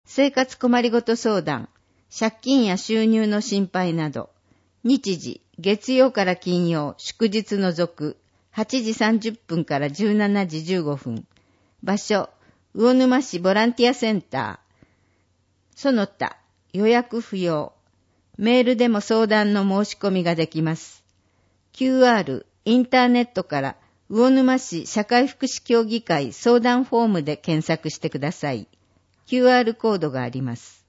生活困りごと相談、借金や収入の心配など、日時、月曜から金曜、祝日除く、8時30分から17時15分。場所、魚沼市ボランティアセンター。その他、予約不要。メールでも相談の申し込みができます。QR、インターネットから、魚沼市社会福祉協議会相談フォームで検索してください。QR コードがあります。